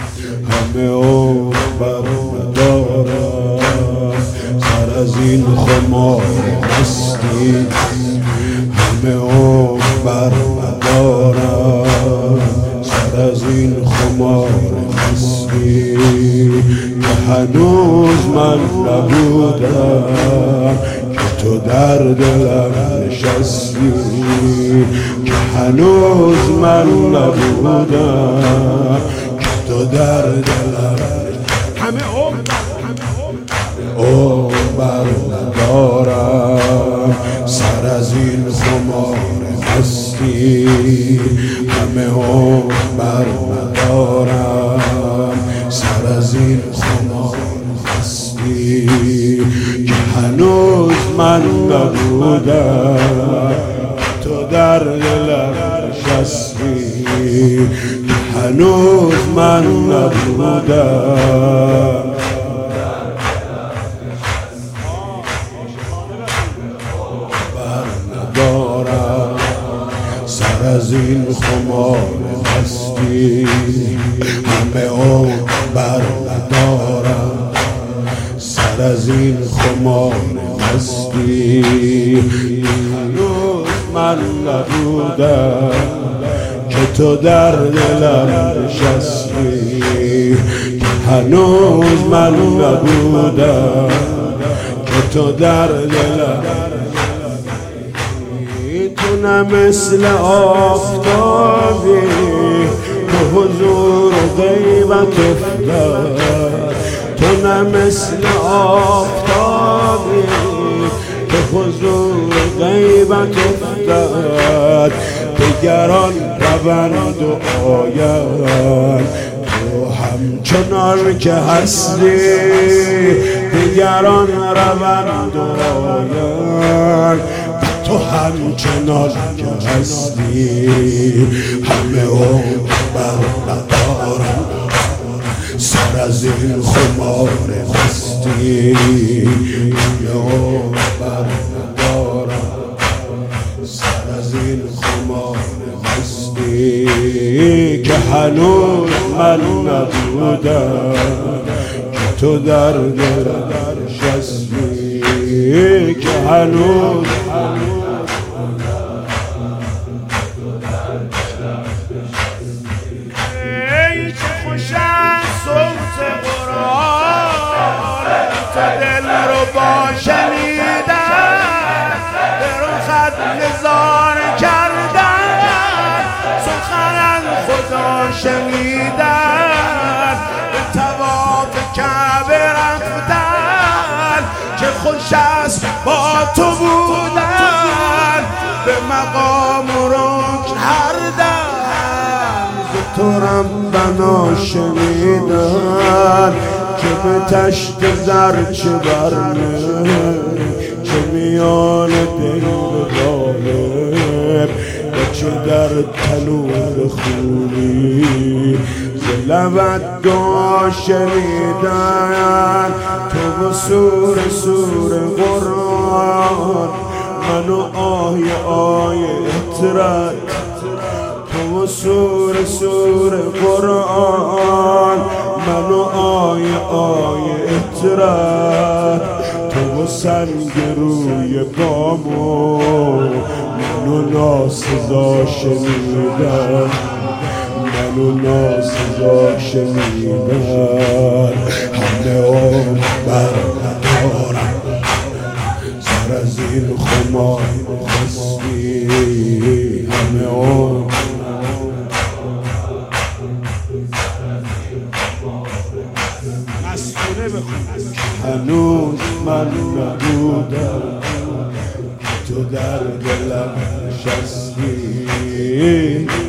همه عمر ندارم سر از این خمار مستی، همه عمر ندارم سر از این خمار مستی، که هنوز من نبودم که تو در دلم نشستی، که هنوز من نبودم که تو در دلم همه عمر ندارم سر از این خمار مستی، همه عمر ندارم سر از این خمار مستی، که هنوز من نبودم تو در دلم نشستی، که هنوز من نبودم ندارم سر از این خمار مستی، همه عمر ندارم سر از این خمار مستی، هنوز من نبودم که تو در دلم نشستی، که هنوز من نبودم که تو در دلم تو نه مثل آفتابی تو حضور و غیبت افتاد، تو نه مثل آفتابی تو حضور و غیبت افتاد، دیگران روند و آیند تو همچنان که هستی، دیگران روند و آیند تو همچنان که هستی، همه عمر ندارم سر از این خمار مستی، همه عمر ندارم سر از این خمار مستی، که هنوز من نبودم که تو در دلم نشستی، که هنوز ای چه خوش است صوت قرآن تا دل رو با شنیدن به رخت نظاره کردن، سخن خدا شنیدن، به طواف کعبه رفتن، چه خوش است با تو بودن، به مقام و رکن هر دم ز تو ربنا شنیدن، که به تشت زرچه برنه چه میان دل غالب، چه در تنور خونی ز لبت دعا شنیدن، تو و سور قرآن منو آی اطرت، تو و سور قرآن منو آی اطرت، تو و سنگ روی بامو منو ناسزا شنیدن، منو ناسزا شنیدن، همه عمر ندارم سر از این خمار مستی، همه عمر هنوز من نبودم تو در دلم نشستی،